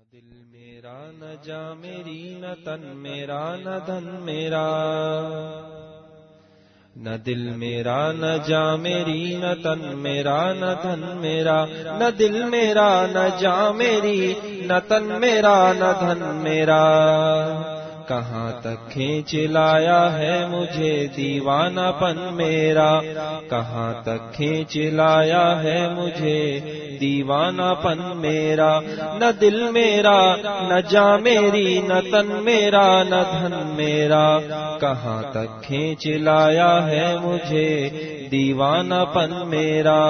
دل میرا نہ جا میری نہ تن میرا نہ دھن میرا، نہ دل میرا نہ جا میری نہ تن میرا نہ دھن میرا، نہ دل میرا نہ جا میری نہ تن میرا نہ دھن میرا، کہاں تک کھینچ لایا ہے مجھے دیوانہ پن میرا، کہاں تک کھینچ لایا ہے مجھے دیوانہ پن میرا، نہ دل میرا نہ جا میری نہ تن میرا نہ دھن میرا، کہاں تک کھینچ لایا ہے مجھے دیوانہ پن میرا۔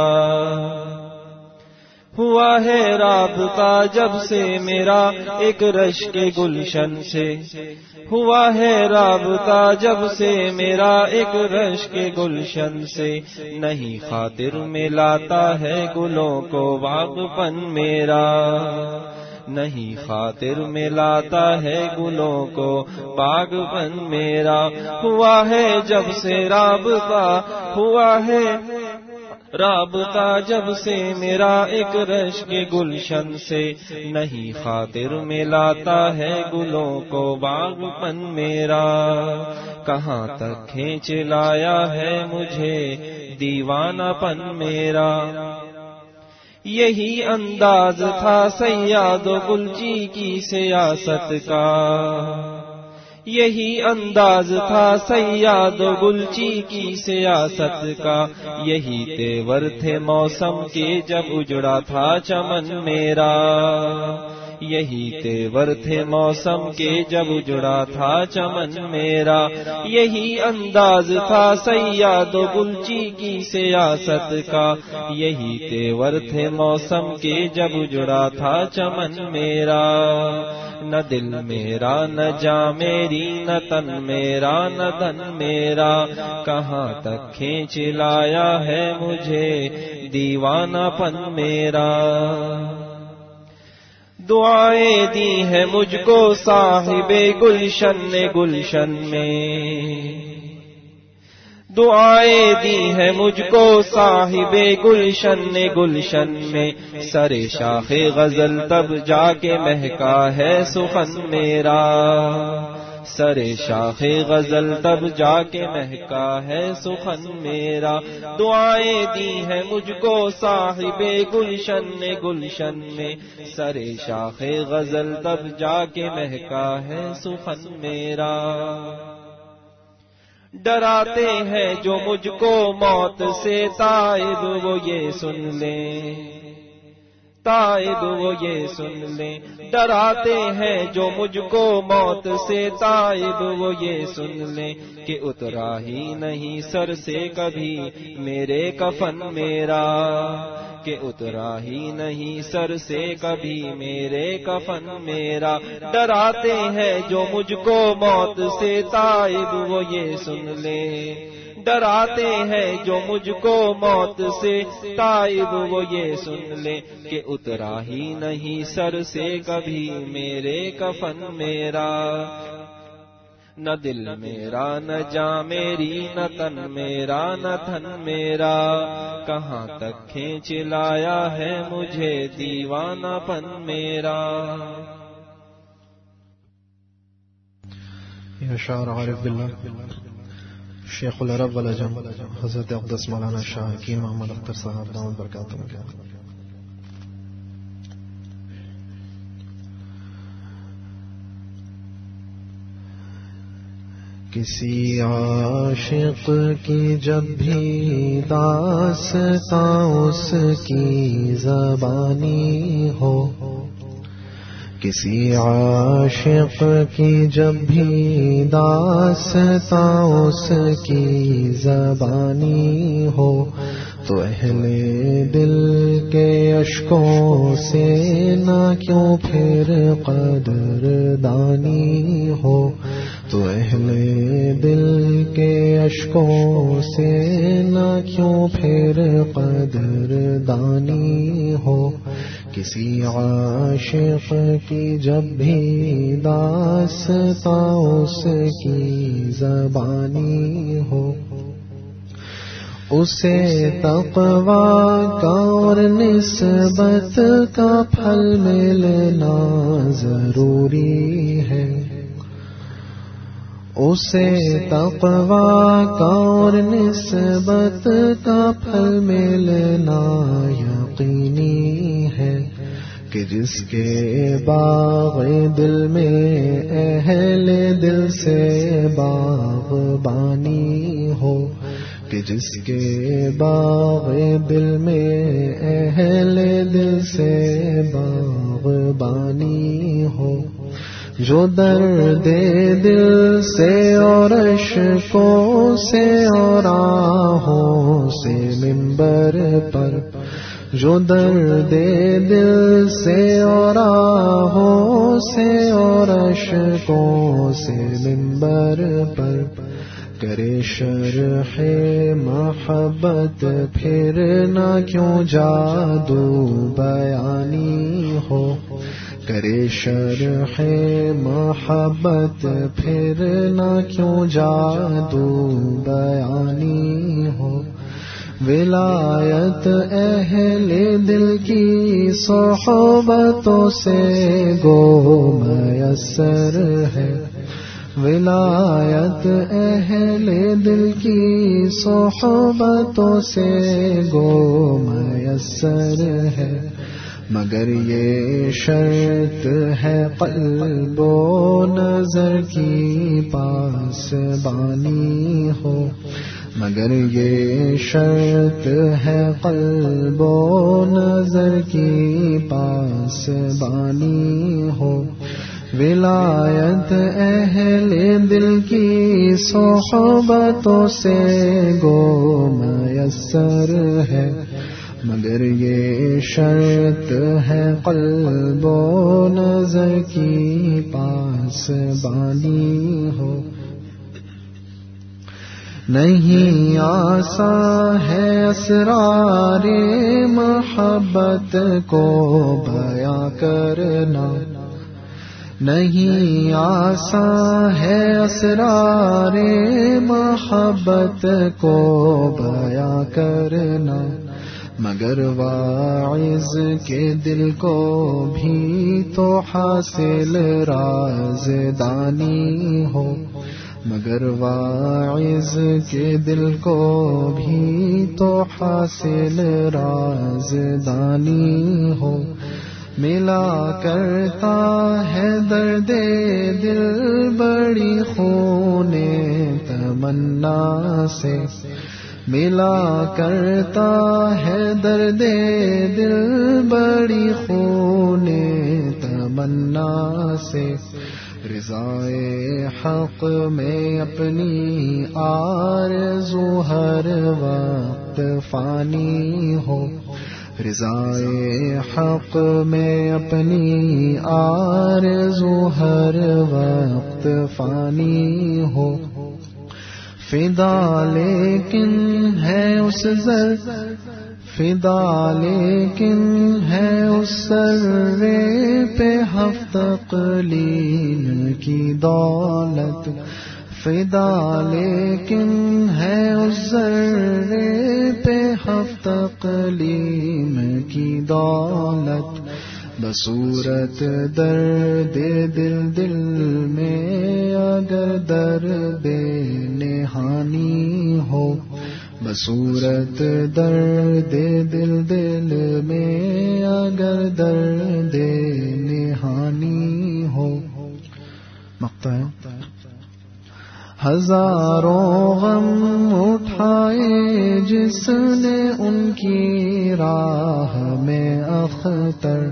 ہوا ہے رابطہ جب سے میرا ایک رشک گلشن سے، ہوا ہے رابطہ جب سے میرا ایک رشک گلشن سے، نہیں خاطر میں لاتا ہے گلوں کو باغ پن میرا، نہیں خاطر میں لاتا ہے گلوں کو باغ پن میرا، ہوا ہے جب سے رابطہ، ہوا ہے رابطہ جب سے میرا ایک رشک گلشن سے، نہیں خاطر میں لاتا ہے گلوں کو باغ پن میرا، کہاں تک کھینچ لایا ہے مجھے دیوانہ پن میرا۔ یہی انداز تھا صیاد و گلچی کی سیاست کا، یہی انداز تھا صیاد و گلچی کی سیاست کا، یہی تیور تھے موسم کے جب اجڑا تھا چمن میرا، یہی تیور تھے موسم کے جب اجڑا تھا چمن میرا، یہی انداز تھا صیاد و گلچی کی سیاست کا، یہی تیور تھے موسم کے جب اجڑا تھا چمن میرا، نہ دل میرا نہ جا میری نہ تن میرا نہ دھن میرا، کہاں تک کھینچ لایا ہے مجھے دیوانہ پن میرا۔ دعائیں دی ہیں مجھ کو صاحب گلشن نے گلشن میں، دعائیں دی ہیں مجھ کو صاحب گلشن نے گلشن میں، سر شاخ غزل تب جا کے مہکا ہے سخن میرا، سر شاخ غزل تب جا کے مہکا ہے سخن میرا، دعائیں دی ہیں مجھ کو صاحب گلشن نے گلشن میں، سر شاخ غزل تب جا کے مہکا ہے سخن میرا۔ ڈراتے ہیں جو مجھ کو موت سے تائب وہ یہ سن لیں، تائب وہ یہ سن لیں، ڈراتے ہیں جو مجھ کو موت سے تائب وہ یہ سن لیں، کہ اترا ہی نہیں سر سے کبھی میرے کفن میرا، کہ اترا ہی نہیں سر سے کبھی میرے کفن میرا، ڈراتے ہیں جو مجھ کو موت سے تائب وہ یہ سن لیں، ڈراتے ہیں جو مجھ کو موت سے تائب وہ یہ سن لے، کہ اترا ہی نہیں سر سے کبھی میرے کفن میرا، نہ دل میرا نہ جا میری نہ تن میرا نہ دھن میرا، کہاں تک کھینچ لایا ہے مجھے دیوانہ پن میرا۔ یا شاعر عارف باللہ شیخ العرب والعجم حضرت اقدس مولانا شاہ حکیم محمد اختر صاحب دامت برکاتہم۔ کسی عاشق کی جب بھی داستاں اس کی زبانی ہو، کسی عاشق کی جب بھی داستاں اس کی زبانی ہو، تو اہل دل کے اشکوں سے نہ کیوں پھر قدردانی ہو، تو اہل دل کے اشکوں سے نہ کیوں پھر قدردانی ہو، کسی عاشق کی جب بھی داستاں اس کی زبانی ہو، اسے تقویٰ کا اور نسبت کا پھل ملنا ضروری ہے، اسے تقویٰ کا اور نسبت کا پھل ملنا یقینی ہے، کہ جس کے باغ دل میں اہل دل سے باغبانی ہو، کہ جس کے باغ دل میں اہل دل سے باغبانی ہو، جو درد دل سے اور اشکوں سے اور آہوں سے منبر پر، جو درد دل سے اور آہوں سے اور اشکوں سے منبر پر کرے شرح محبت، پھر نہ کیوں جادو بیانی ہو، کرے شرح محبت، پھر نہ کیوں جادو بیانی ہو، ولایت اہل دل کی صحبتوں سے گو میسر ہے، ولایت اہل دل کی صحبتوں سے گو میسر ہے، مگر یہ شرط ہے قلب و نظر کی پاسبانی ہو، مگر یہ شرط ہے قلب و نظر کی پاسبانی ہو، ولایت اہل دل کی صحبتوں سے گو میسر ہے، مگر یہ شرط ہے قلب و نظر کی پاسبانی ہو، نہیں آسان ہے اسرار محبت کو بیاں کرنا، نہیں آسان ہے اسرار محبت کو بیاں کرنا، مگر واعظ کے دل کو بھی تو حاصل رازدانی ہو، مگر واعظ کے دل کو بھی تو حاصل رازدانی ہو، ملا کرتا ہے درد دل بڑی خون تمنا سے، ملا کرتا ہے درد دل بڑی خون تمنا سے، رضائے حق میں اپنی آرزو ہر وقت فانی ہو، رضائے حق میں اپنی آرزو ہر وقت فانی ہو، فدا لیکن ہے اس زر، فدا لیکن ہے اس سر پہ ہفت قلیل کی دولت، فدا لیکن ہے اس سر پہ ہفت قلیل کی دولت، بصورت درد دل دل میں اگر درد نہانی ہو، بصورت درد دل دل میں اگر درد نہانی ہو، مقطع ہے، ہزاروں غم اٹھائے جس نے ان کی راہ میں اختر،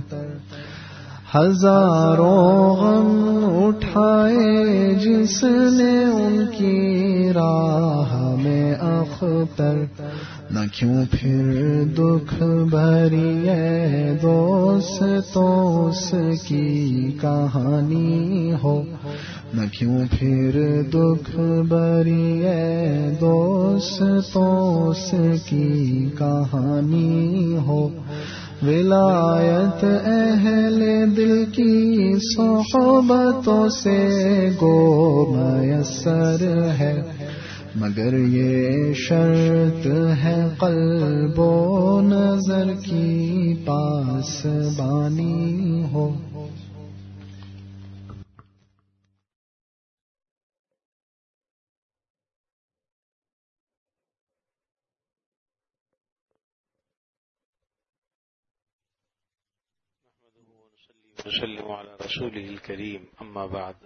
ہزاروں غم اٹھائے جس نے ان کی راہ میں اختر، نہ کیوں پھر دکھ بھری ہے دوستوں اس کی کہانی ہو، نہ کیوں پھر دکھ بھری ہے دوستوں اس کی کہانی ہو، ولایت اہل دل کی صحبتوں سے گو میسر ہے، مگر یہ شرط ہے قلب و نظر کی پاسبانی ہو، وسلم على رسوله الكريم اما بعد.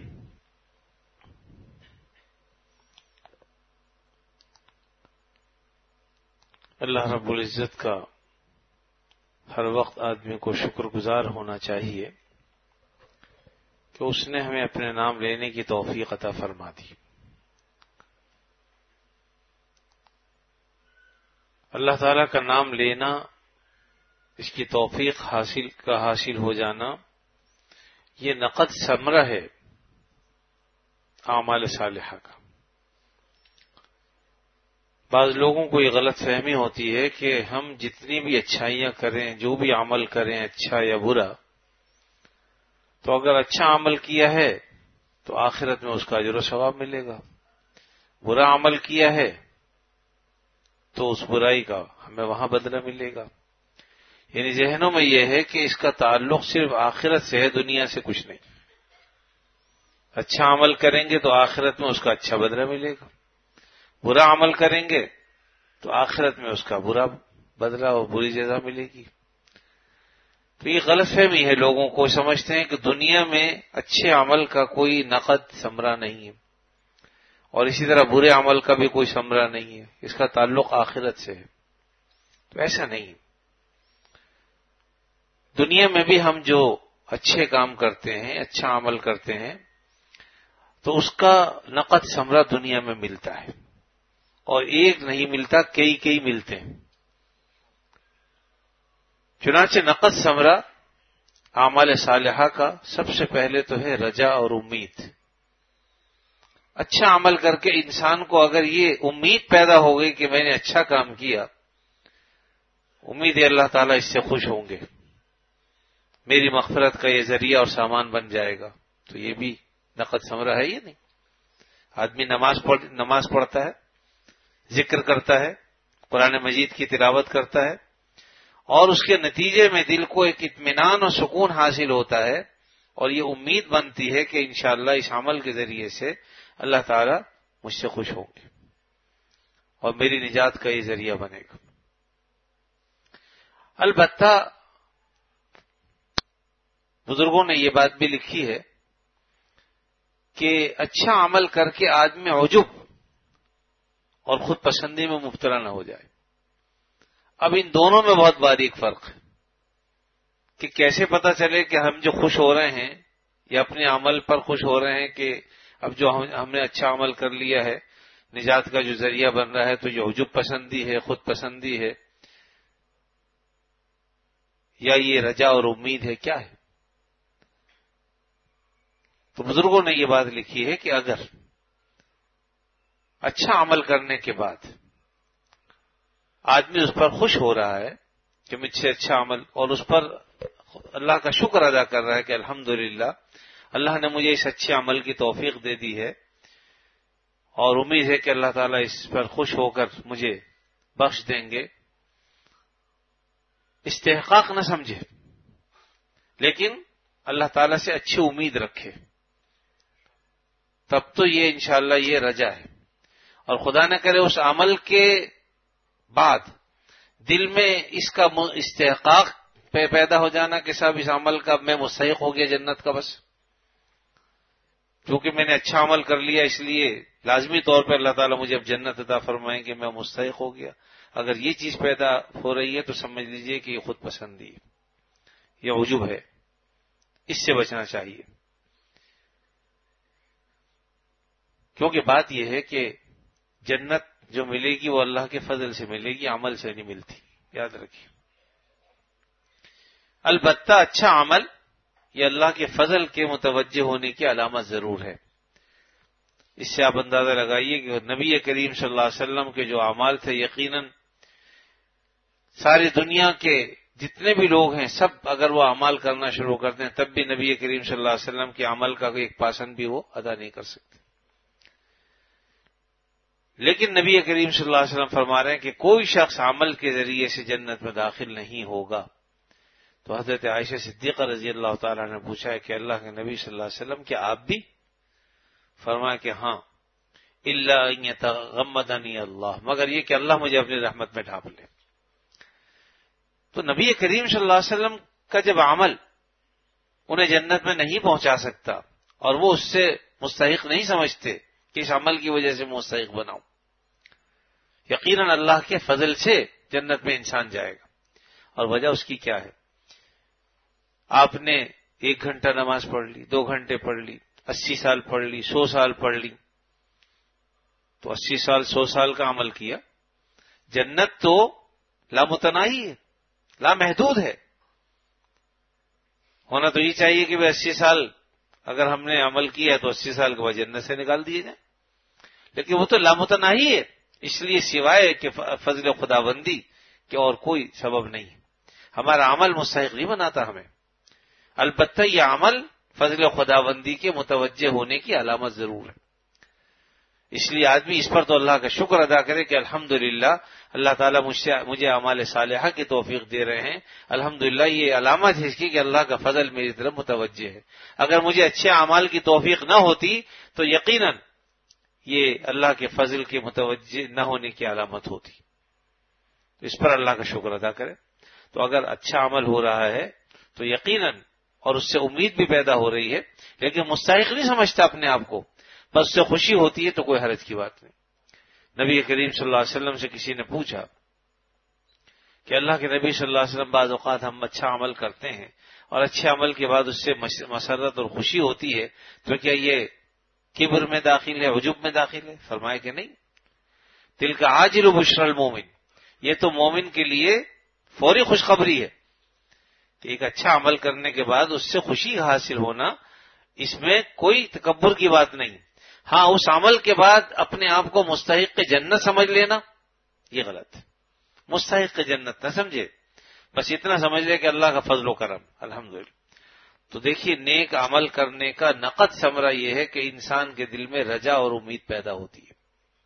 اللہ رب العزت کا ہر وقت آدمی کو شکر گزار ہونا چاہیے کہ اس نے ہمیں اپنے نام لینے کی توفیق عطا فرما دی. اللہ تعالیٰ کا نام لینا، اس کی توفیق حاصل ہو جانا، یہ نقد ثمرہ ہے اعمال صالحہ کا. بعض لوگوں کو یہ غلط فہمی ہوتی ہے کہ ہم جتنی بھی اچھائیاں کریں، جو بھی عمل کریں، اچھا یا برا، تو اگر اچھا عمل کیا ہے تو آخرت میں اس کا اجر و ثواب ملے گا، برا عمل کیا ہے تو اس برائی کا ہمیں وہاں بدلہ ملے گا. یعنی ذہنوں میں یہ ہے کہ اس کا تعلق صرف آخرت سے ہے، دنیا سے کچھ نہیں. اچھا عمل کریں گے تو آخرت میں اس کا اچھا بدلہ ملے گا، برا عمل کریں گے تو آخرت میں اس کا برا بدلہ اور بری جزا ملے گی. تو یہ غلط فہمی ہے، لوگوں کو سمجھتے ہیں کہ دنیا میں اچھے عمل کا کوئی نقد ثمرہ نہیں ہے اور اسی طرح برے عمل کا بھی کوئی ثمرہ نہیں ہے، اس کا تعلق آخرت سے ہے. تو ایسا نہیں. دنیا میں بھی ہم جو اچھے کام کرتے ہیں، اچھا عمل کرتے ہیں، تو اس کا نقد ثمرہ دنیا میں ملتا ہے، اور ایک نہیں ملتا، کئی ملتے ہیں. چنانچہ نقد ثمرہ اعمال صالحہ کا سب سے پہلے تو ہے رجا اور امید. اچھا عمل کر کے انسان کو اگر یہ امید پیدا ہو گئی کہ میں نے اچھا کام کیا، امید ہے اللہ تعالیٰ اس سے خوش ہوں گے، میری مغفرت کا یہ ذریعہ اور سامان بن جائے گا، تو یہ بھی نقد ثمرہ ہے. یہ نہیں، آدمی نماز پڑھتا ہے، ذکر کرتا ہے، قرآن مجید کی تلاوت کرتا ہے، اور اس کے نتیجے میں دل کو ایک اطمینان اور سکون حاصل ہوتا ہے، اور یہ امید بنتی ہے کہ انشاءاللہ اس عمل کے ذریعے سے اللہ تعالیٰ مجھ سے خوش ہوں گے اور میری نجات کا یہ ذریعہ بنے گا. البتہ بزرگوں نے یہ بات بھی لکھی ہے کہ اچھا عمل کر کے آدمی عجب اور خود پسندی میں مبتلا نہ ہو جائے. اب ان دونوں میں بہت باریک فرق ہے کہ کیسے پتہ چلے کہ ہم جو خوش ہو رہے ہیں یا اپنے عمل پر خوش ہو رہے ہیں کہ اب جو ہم نے اچھا عمل کر لیا ہے، نجات کا جو ذریعہ بن رہا ہے، تو یہ عجب پسندی ہے، خود پسندی ہے، یا یہ رجا اور امید ہے، کیا ہے؟ تو بزرگوں نے یہ بات لکھی ہے کہ اگر اچھا عمل کرنے کے بعد آدمی اس پر خوش ہو رہا ہے کہ مجھ سے اچھا عمل، اور اس پر اللہ کا شکر ادا کر رہا ہے کہ الحمدللہ اللہ نے مجھے اس اچھے عمل کی توفیق دے دی ہے، اور امید ہے کہ اللہ تعالیٰ اس پر خوش ہو کر مجھے بخش دیں گے، استحقاق نہ سمجھے لیکن اللہ تعالیٰ سے اچھی امید رکھے، تب تو یہ انشاءاللہ یہ رجا ہے. اور خدا نہ کرے اس عمل کے بعد دل میں اس کا استحقاق پیدا ہو جانا کہ صاحب اس عمل کا میں مستحق ہو گیا جنت کا، بس کیونکہ میں نے اچھا عمل کر لیا اس لیے لازمی طور پہ اللہ تعالیٰ مجھے اب جنت عطا فرمائیں گے، میں مستحق ہو گیا. اگر یہ چیز پیدا ہو رہی ہے تو سمجھ لیجئے کہ یہ خود پسندی ہے، یہ عجب ہے، اس سے بچنا چاہیے. کیونکہ بات یہ ہے کہ جنت جو ملے گی وہ اللہ کے فضل سے ملے گی، عمل سے نہیں ملتی، یاد رکھیے. البتہ اچھا عمل یہ اللہ کے فضل کے متوجہ ہونے کی علامت ضرور ہے. اس سے آپ اندازہ لگائیے کہ نبی کریم صلی اللہ علیہ وسلم کے جو اعمال تھے، یقیناً ساری دنیا کے جتنے بھی لوگ ہیں سب اگر وہ اعمال کرنا شروع کرتے ہیں تب بھی نبی کریم صلی اللہ علیہ وسلم کے عمل کا کوئی ایک پاسن بھی وہ ادا نہیں کر سکتے. لیکن نبی کریم صلی اللہ علیہ وسلم فرما رہے ہیں کہ کوئی شخص عمل کے ذریعے سے جنت میں داخل نہیں ہوگا. تو حضرت عائشہ صدیقہ رضی اللہ تعالیٰ نے پوچھا ہے کہ اللہ کے نبی صلی اللہ علیہ وسلم کیا آپ بھی؟ فرمایا کہ ہاں، الا ان یتغمدنی اللہ، مگر یہ کہ اللہ مجھے اپنی رحمت میں ڈھانپ لے. تو نبی کریم صلی اللہ علیہ وسلم کا جب عمل انہیں جنت میں نہیں پہنچا سکتا اور وہ اس سے مستحق نہیں سمجھتے کہ اس عمل کی وجہ سے مستحق بناؤں. یقیناً اللہ کے فضل سے جنت میں انسان جائے گا. اور وجہ اس کی کیا ہے؟ آپ نے 1 گھنٹہ نماز پڑھ لی، 2 گھنٹے پڑھ لی، 80 سال پڑھ لی، 100 سال پڑھ لی، تو 80 سال 100 سال کا عمل کیا. جنت تو لامتناہی ہے، لامحدود ہے. ہونا تو یہ چاہیے کہ 80 سال اگر ہم نے عمل کیا ہے تو 80 سال کے بعد جنت سے نکال دیے جائیں، لیکن وہ تو لامتناہی ہے. اس لیے سوائے کہ فضل خداوندی کہ اور کوئی سبب نہیں. ہمارا عمل مستحق نہیں بناتا ہمیں. البتہ یہ عمل فضل خداوندی کے متوجہ ہونے کی علامت ضرور ہے. اس لیے آدمی اس پر تو اللہ کا شکر ادا کرے کہ الحمدللہ اللہ تعالیٰ مجھے اعمال صالحہ کی توفیق دے رہے ہیں. الحمدللہ یہ علامت ہے اس کی کہ اللہ کا فضل میری طرف متوجہ ہے. اگر مجھے اچھے اعمال کی توفیق نہ ہوتی تو یقیناً یہ اللہ کے فضل کے متوجہ نہ ہونے کی علامت ہوتی. تو اس پر اللہ کا شکر ادا کرے. تو اگر اچھا عمل ہو رہا ہے تو یقیناً اور اس سے امید بھی پیدا ہو رہی ہے، لیکن مستحق نہیں سمجھتا اپنے آپ کو، بس اس سے خوشی ہوتی ہے تو کوئی حرج کی بات نہیں. نبی کریم صلی اللہ علیہ وسلم سے کسی نے پوچھا کہ اللہ کے نبی صلی اللہ علیہ وسلم بعض اوقات ہم اچھا عمل کرتے ہیں اور اچھے عمل کے بعد اس سے مسرت اور خوشی ہوتی ہے، تو کیا یہ کبر میں داخل ہے، عجب میں داخل ہے؟ فرمایا کہ نہیں. تلک عاجل بشر المومن، یہ تو مومن کے لیے فوری خوشخبری ہے کہ ایک اچھا عمل کرنے کے بعد اس سے خوشی حاصل ہونا، اس میں کوئی تکبر کی بات نہیں. ہاں، اس عمل کے بعد اپنے آپ کو مستحق جنت سمجھ لینا یہ غلط ہے. مستحق جنت نہ سمجھے، بس اتنا سمجھ لے کہ اللہ کا فضل و کرم الحمدللہ. تو دیکھیے نیک عمل کرنے کا نقد ثمرہ یہ ہے کہ انسان کے دل میں رجا اور امید پیدا ہوتی ہے.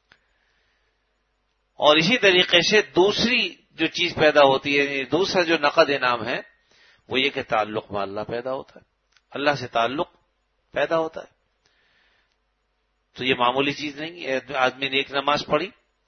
اور اسی طریقے سے دوسری جو چیز پیدا ہوتی ہے، دوسرا جو نقد انعام ہے وہ یہ کہ تعلق میں اللہ پیدا ہوتا ہے، اللہ سے تعلق پیدا ہوتا ہے. تو یہ معمولی چیز نہیں ہے. آدمی نے ایک نماز پڑھی،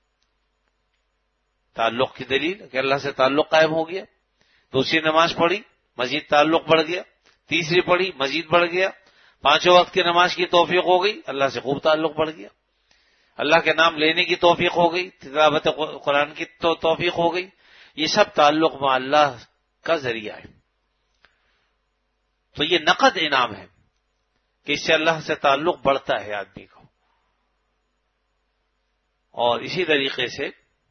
تعلق کی دلیل کہ اللہ سے تعلق قائم ہو گیا. دوسری نماز پڑھی، مزید تعلق بڑھ گیا. تیسری پڑھی، مزید بڑھ گیا. 5 وقت کی نماز کی توفیق ہو گئی، اللہ سے خوب تعلق بڑھ گیا. اللہ کے نام لینے کی توفیق ہو گئی، تلاوت قرآن کی توفیق ہو گئی. یہ سب تعلق مع اللہ کا ذریعہ ہے. تو یہ نقد انعام ہے کہ اس سے اللہ سے تعلق بڑھتا ہے آدمی کو. اور اسی طریقے سے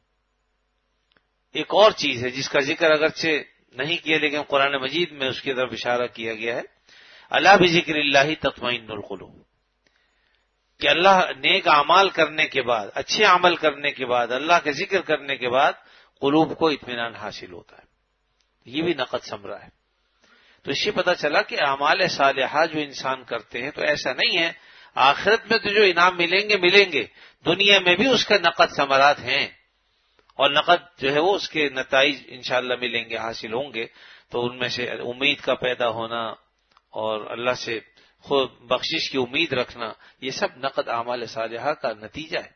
ایک اور چیز ہے جس کا ذکر اگرچہ نہیں کیا لیکن قرآن مجید میں اس کی طرف اشارہ کیا گیا ہے، الا بذکر اللہ تطمئن القلوب، کہ اللہ نیک اعمال کرنے کے بعد، اچھے عمل کرنے کے بعد، اللہ کے ذکر کرنے کے بعد قلوب کو اطمینان حاصل ہوتا ہے. یہ بھی نقد ثمرہ ہے. تو اس سے پتہ چلا کہ اعمال صالحہ جو انسان کرتے ہیں تو ایسا نہیں ہے آخرت میں تو جو انعام ملیں گے، دنیا میں بھی اس کا نقد ثمرات ہیں، اور نقد جو ہے وہ اس کے نتائج انشاءاللہ ملیں گے، حاصل ہوں گے. تو ان میں سے امید کا پیدا ہونا اور اللہ سے خود بخشش کی امید رکھنا، یہ سب نقد اعمال صالحہ کا نتیجہ ہے.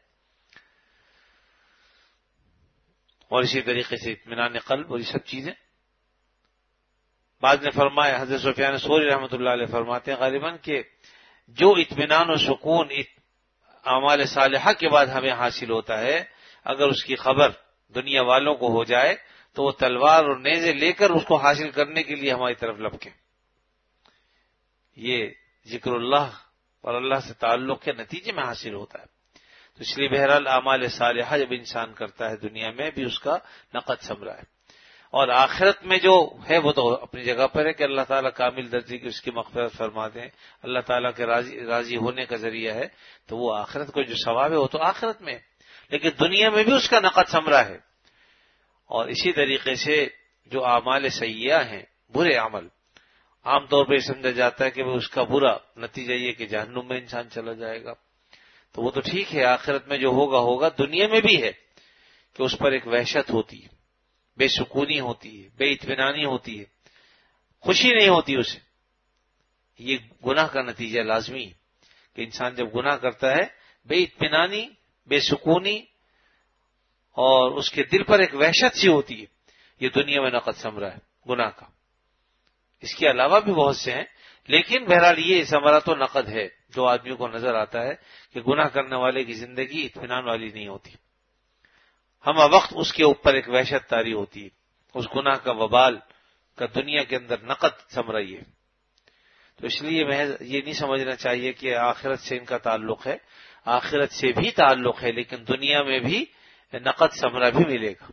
اور اسی طریقے سے اطمینان قلب اور یہ سب چیزیں. بعد نے فرمایا، حضرت سفیان ثوری رحمۃ اللہ علیہ فرماتے ہیں غالباً کہ جو اطمینان و سکون اعمال صالحہ کے بعد ہمیں حاصل ہوتا ہے، اگر اس کی خبر دنیا والوں کو ہو جائے تو وہ تلوار اور نیزے لے کر اس کو حاصل کرنے کے لیے ہماری طرف لپکیں. یہ ذکر اللہ اور اللہ سے تعلق کے نتیجے میں حاصل ہوتا ہے. تو اس لیے بہرحال اعمال صالحہ جب انسان کرتا ہے دنیا میں بھی اس کا نقد ثمرہ ہے. اور آخرت میں جو ہے وہ تو اپنی جگہ پر ہے کہ اللہ تعالیٰ کامل درجے کی اس کی مغفرت فرما دیں، اللہ تعالیٰ کے راضی ہونے کا ذریعہ ہے. تو وہ آخرت کو جو ثواب ہے وہ تو آخرت میں، لیکن دنیا میں بھی اس کا نقد ثمرہ ہے. اور اسی طریقے سے جو اعمال سیئہ ہیں، برے عمل، عام طور پہ سمجھا جاتا ہے کہ وہ اس کا برا نتیجہ یہ کہ جہنم میں انسان چلا جائے گا. تو وہ تو ٹھیک ہے، آخرت میں جو ہوگا دنیا میں بھی ہے کہ اس پر ایک وحشت ہوتی ہے، بے سکونی ہوتی ہے، بے اطمینانی ہوتی ہے، خوشی نہیں ہوتی اسے. یہ گناہ کا نتیجہ لازمی ہے کہ انسان جب گناہ کرتا ہے بے اطمینانی، بے سکونی اور اس کے دل پر ایک وحشت سی ہوتی ہے. یہ دنیا میں نقد ثمرہ ہے گناہ کا. اس کے علاوہ بھی بہت سے ہیں لیکن بہرحال یہ ثمرۃ و نقد ہے جو آدمی کو نظر آتا ہے کہ گناہ کرنے والے کی زندگی اطمینان والی نہیں ہوتی، ہم وقت اس کے اوپر ایک وحشت طاری ہوتی ہے، اس گناہ کا وبال کا دنیا کے اندر نقد ثمرہ یہ۔ تو اس لیے محض یہ نہیں سمجھنا چاہیے کہ آخرت سے ان کا تعلق ہے، آخرت سے بھی تعلق ہے، لیکن دنیا میں بھی نقد ثمرہ بھی ملے گا،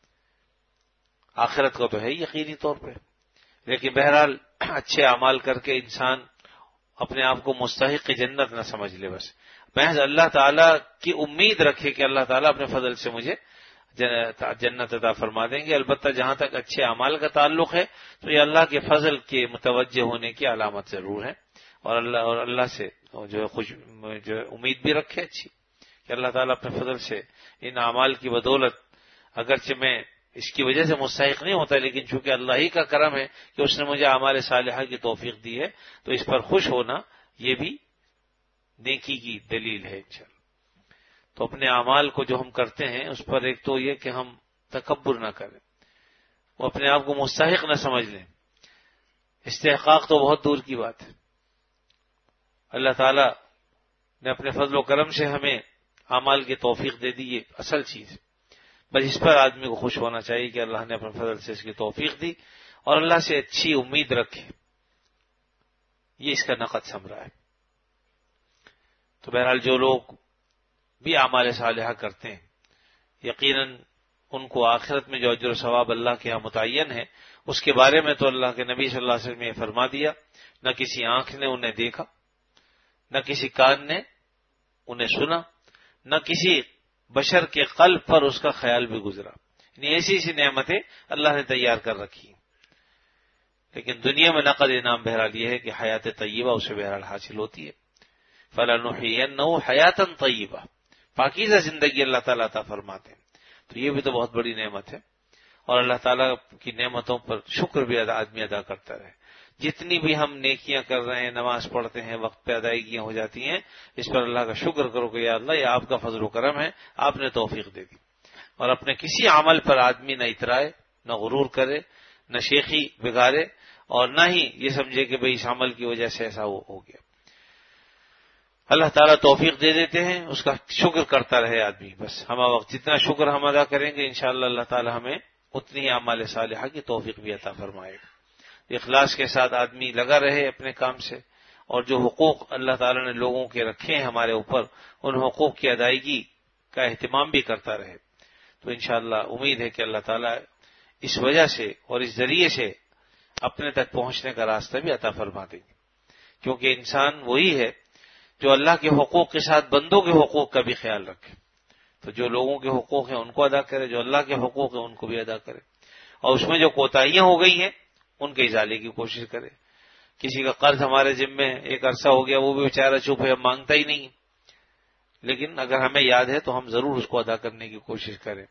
آخرت کو تو ہے یقینی طور پہ، لیکن بہرحال اچھے اعمال کر کے انسان اپنے آپ کو مستحق جنت نہ سمجھ لے، بس محض اللہ تعالیٰ کی امید رکھے کہ اللہ تعالیٰ اپنے فضل سے مجھے جنت عطا فرما دیں گے۔ البتہ جہاں تک اچھے اعمال کا تعلق ہے تو یہ اللہ کے فضل کے متوجہ ہونے کی علامت ضرور ہے، اور اللہ سے جو امید بھی رکھے اچھی کہ اللہ تعالیٰ اپنے فضل سے ان اعمال کی بدولت، اگرچہ میں اس کی وجہ سے مستحق نہیں ہوتا، لیکن چونکہ اللہ ہی کا کرم ہے کہ اس نے مجھے اعمال صالحہ کی توفیق دی ہے، تو اس پر خوش ہونا یہ بھی نیکی کی دلیل ہے انشاءاللہ۔ تو اپنے اعمال کو جو ہم کرتے ہیں اس پر ایک تو یہ کہ ہم تکبر نہ کریں، وہ اپنے آپ کو مستحق نہ سمجھ لیں، استحقاق تو بہت دور کی بات ہے، اللہ تعالیٰ نے اپنے فضل و کرم سے ہمیں اعمال کی توفیق دے دی، یہ اصل چیز ہے، بس اس پر آدمی کو خوش ہونا چاہیے کہ اللہ نے اپنے فضل سے اس کی توفیق دی، اور اللہ سے اچھی امید رکھے، یہ اس کا نقد ثمرہ ہے۔ تو بہرحال جو لوگ بھی اعمال صالحہ کرتے ہیں یقیناً ان کو آخرت میں جو اجر و ثواب اللہ کے ہاں متعین ہے، اس کے بارے میں تو اللہ کے نبی صلی اللہ علیہ وسلم نے فرما دیا، نہ کسی آنکھ نے انہیں دیکھا، نہ کسی کان نے انہیں سنا، نہ کسی بشر کے قلب پر اس کا خیال بھی گزرا، یعنی ایسی ایسی نعمتیں اللہ نے تیار کر رکھی ہیں۔ لیکن دنیا میں نقد انعام بہرحال یہ ہے کہ حیات طیبہ اسے بہرحال حاصل ہوتی ہے، فَلَنُحْيِيَنَّهُ حَيَاةً طَيِّبَةً، پاکیزہ زندگی اللہ تعالیٰ عطا فرماتے ہیں، تو یہ بھی تو بہت بڑی نعمت ہے، اور اللہ تعالیٰ کی نعمتوں پر شکر بھی آدمی ادا کرتا رہے۔ جتنی بھی ہم نیکیاں کر رہے ہیں، نماز پڑھتے ہیں، وقت پہ ادائیگیاں ہو جاتی ہیں، اس پر اللہ کا شکر کرو کہ یا اللہ یہ آپ کا فضل و کرم ہے، آپ نے توفیق دے دی، اور اپنے کسی عمل پر آدمی نہ اترائے، نہ غرور کرے، نہ شیخی بگاڑے، اور نہ ہی یہ سمجھے کہ بھئی اس عمل کی وجہ سے ایسا ہو گیا۔ اللہ تعالیٰ توفیق دے دیتے ہیں، اس کا شکر کرتا رہے آدمی، بس ہم وقت جتنا شکر ہم ادا کریں گے انشاءاللہ اللہ تعالیٰ ہمیں اتنی ہی اعمال صالحہ کی توفیق بھی عطا فرمائے گا۔ اخلاص کے ساتھ آدمی لگا رہے اپنے کام سے، اور جو حقوق اللہ تعالیٰ نے لوگوں کے رکھے ہیں ہمارے اوپر، ان حقوق کی ادائیگی کا اہتمام بھی کرتا رہے، تو انشاءاللہ امید ہے کہ اللہ تعالیٰ اس وجہ سے اور اس ذریعے سے اپنے تک پہنچنے کا راستہ بھی عطا فرما دیں گے، کیونکہ انسان وہی ہے جو اللہ کے حقوق کے ساتھ بندوں کے حقوق کا بھی خیال رکھے، تو جو لوگوں کے حقوق ہیں ان کو ادا کرے، جو اللہ کے حقوق ہیں ان کو بھی ادا کرے، اور اس میں جو کوتاہیاں ہو گئی ہیں ان کے ازالے کی کوشش کرے۔ کسی کا قرض ہمارے ذمے ایک عرصہ ہو گیا، وہ بھی بیچارہ چپ ہے، مانگتا ہی نہیں، لیکن اگر ہمیں یاد ہے تو ہم ضرور اس کو ادا کرنے کی کوشش کریں،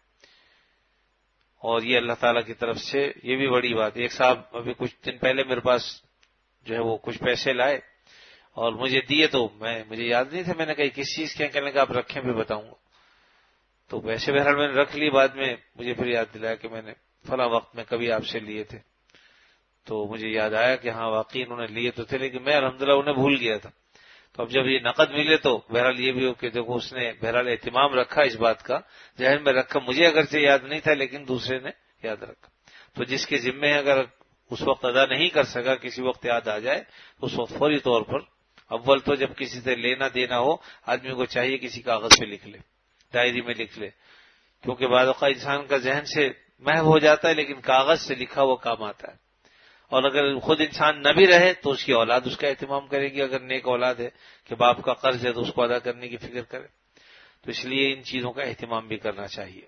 اور یہ اللہ تعالیٰ کی طرف سے یہ بھی بڑی بات ہے۔ ایک صاحب ابھی کچھ دن پہلے میرے پاس جو ہے وہ کچھ پیسے لائے اور مجھے دیے، تو مجھے یاد نہیں تھا، میں نے کہا کس چیز کے ہیں، کہنے کا آپ رکھیں بھی بتاؤں گا، تو ویسے بہرحال میں نے رکھ لی، بعد میں مجھے پھر یاد دلایا کہ میں نے فلاں وقت میں کبھی آپ سے لیے تھے، تو مجھے یاد آیا کہ ہاں واقعی انہوں نے لیے تو تھے، لیکن میں الحمدللہ انہیں بھول گیا تھا، تو اب جب یہ نقد ملے تو بہرحال یہ بھی ہو کہ دیکھو اس نے بہرحال اہتمام رکھا اس بات کا، ذہن میں رکھا، مجھے اگرچہ یاد نہیں تھا لیکن دوسرے نے یاد رکھا، تو جس کے ذمے اگر اس وقت ادا نہیں کر سکا، کسی وقت یاد آ جائے تو اس وقت فوری طور پر، اول تو جب کسی سے لینا دینا ہو آدمی کو چاہیے کسی کاغذ پہ لکھ لے، ڈائری میں لکھ لے، کیونکہ بعض اوقات انسان کا ذہن سے محو ہو جاتا ہے لیکن کاغذ سے لکھا ہوا کام آتا ہے، اور اگر خود انسان نہ بھی رہے تو اس کی اولاد اس کا اہتمام کرے گی، اگر نیک اولاد ہے کہ باپ کا قرض ہے تو اس کو ادا کرنے کی فکر کرے، تو اس لیے ان چیزوں کا اہتمام بھی کرنا چاہیے۔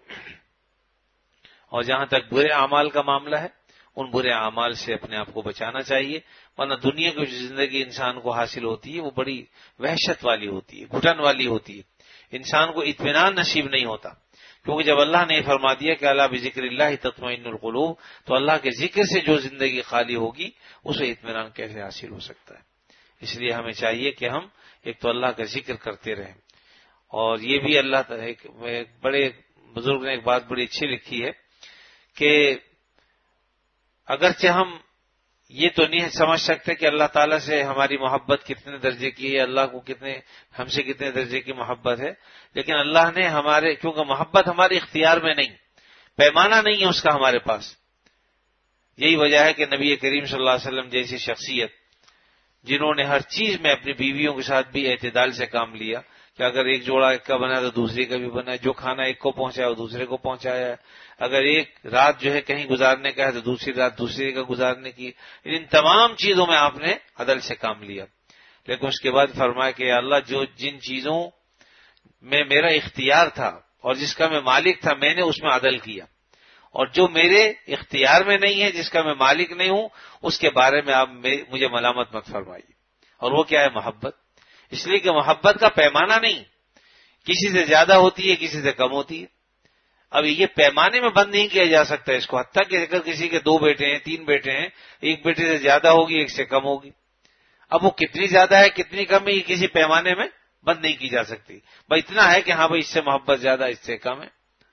اور جہاں تک برے اعمال کا معاملہ ہے، ان برے اعمال سے اپنے آپ کو بچانا چاہیے، ورنہ دنیا کی جو زندگی انسان کو حاصل ہوتی ہے وہ بڑی وحشت والی ہوتی ہے، گھٹن والی ہوتی ہے، انسان کو اطمینان نصیب نہیں ہوتا، کیونکہ جب اللہ نے فرما دیا کہ الا بذکر اللہ تطمئن القلوب، تو اللہ کے ذکر سے جو زندگی خالی ہوگی اسے اطمینان کیسے حاصل ہو سکتا ہے؟ اس لیے ہمیں چاہیے کہ ہم ایک تو اللہ کا ذکر کرتے رہیں، اور یہ بھی اللہ ایک بڑے بزرگ نے ایک بات بڑی اچھی لکھی ہے کہ اگرچہ ہم یہ تو نہیں سمجھ سکتے کہ اللہ تعالیٰ سے ہماری محبت کتنے درجے کی ہے، اللہ کو ہم سے کتنے درجے کی محبت ہے، لیکن اللہ نے کیونکہ محبت ہمارے اختیار میں نہیں، پیمانہ نہیں ہے اس کا ہمارے پاس. یہی وجہ ہے کہ نبی کریم صلی اللہ علیہ وسلم جیسی شخصیت جنہوں نے ہر چیز میں اپنی بیویوں کے ساتھ بھی اعتدال سے کام لیا کہ اگر ایک جوڑا ایک کا بنا تو دوسرے کا بھی بنا، جو کھانا ایک کو پہنچایا وہ دوسرے کو پہنچایا ہے، اگر ایک رات جو ہے کہیں گزارنے کا ہے تو دوسری رات دوسرے کا گزارنے کی، ان تمام چیزوں میں آپ نے عدل سے کام لیا. لیکن اس کے بعد فرمایا کہ اللہ جن چیزوں میں میرا اختیار تھا اور جس کا میں مالک تھا میں نے اس میں عدل کیا، اور جو میرے اختیار میں نہیں ہے جس کا میں مالک نہیں ہوں اس کے بارے میں آپ مجھے ملامت مت فرمائیے. اور وہ کیا ہے؟ محبت. اس لیے کہ محبت کا پیمانہ نہیں، کسی سے زیادہ ہوتی ہے کسی سے کم ہوتی ہے. اب یہ پیمانے میں بند نہیں کیا جا سکتا اس کو، حتیٰ کہ اگر کسی کے 2 بیٹے ہیں 3 بیٹے ہیں، ایک بیٹے سے زیادہ ہوگی ایک سے کم ہوگی، اب وہ کتنی زیادہ ہے کتنی کم ہے یہ کسی پیمانے میں بند نہیں کی جا سکتی. بھائی اتنا ہے کہ ہاں بھائی اس سے محبت زیادہ اس سے کم ہے.